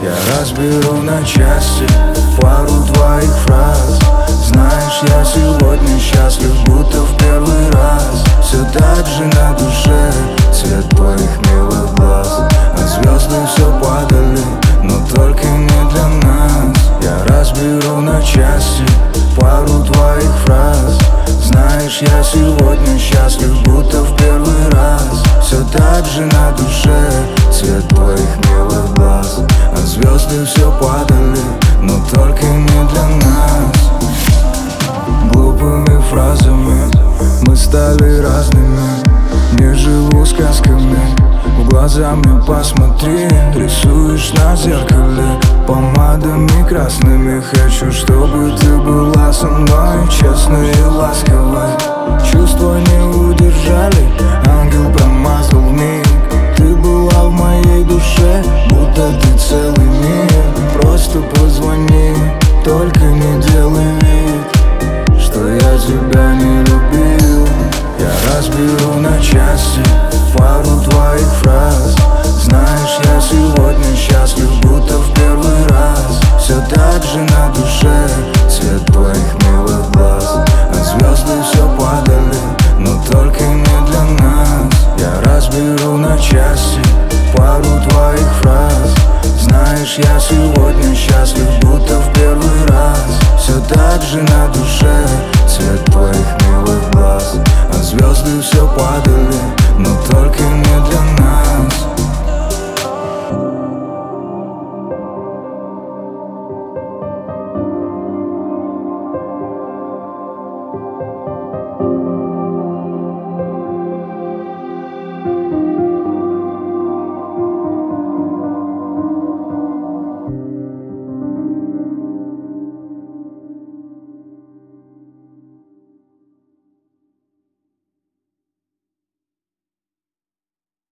Я разберу на части пару твоих фраз. Знаешь, я сегодня счастлив, будто в первый раз. Все так же на душе цвет твоих милых глаз. А звезды все падали, но только не для нас. Я разберу на части пару твоих фраз. Знаешь, я сегодня счастлив, будто в первый раз. Все так же на душе цвет твоих милых глаз. А звезды все падали, но только не для нас. Глупыми фразами мы стали разными. Не живу сказками, в глаза мне посмотри. Рисуешь на зеркале помадами красными. Хочу, чтобы ты была со мной честной и ласковой. Чувства не удержали, ангел промазал вмиг. Ты была в моей душе, будто ты целый мир. Просто позвони, только не делай вид, что я тебя не любил. Я разберу на части пару твоих фраз. Знаешь, я сегодня счастлив, будто в первый раз. Все так же на душе цвет твоих милых глаз. А звезды все падали, но только не для нас. Я разберу на части пару твоих фраз. Знаешь, я сегодня счастлив, будто в первый раз. Все так же на душе цвет твоих милых глаз. А звезды все падали, но только не для нас.